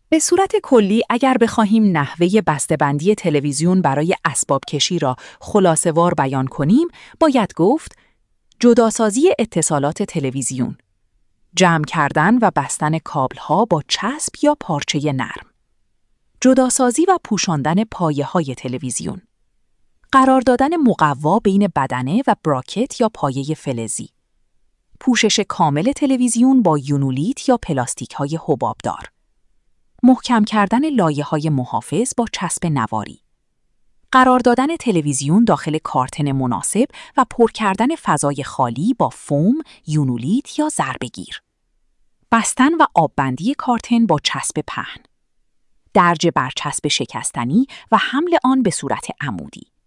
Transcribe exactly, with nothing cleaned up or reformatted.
به صورت کلی اگر بخواهیم نحوه بسته‌بندی تلویزیون برای اسباب کشی را خلاصه‌وار بیان کنیم، باید گفت جداسازی اتصالات تلویزیون، جمع کردن و بستن کابل‌ها با چسب یا پارچه نرم، جداسازی و پوشاندن پایه‌های تلویزیون، قرار دادن مقوا بین بدنه و براکت یا پایه فلزی، پوشش کامل تلویزیون با یونولیت یا پلاستیک‌های حبابدار، محکم کردن لایه‌های محافظ با چسب نواری، قرار دادن تلویزیون داخل کارتن مناسب و پر کردن فضای خالی با فوم، یونولیت یا ضربه‌گیر، بستن و آببندی کارتن با چسب پهن، درج برچسب شکستنی و حمل آن به صورت عمودی.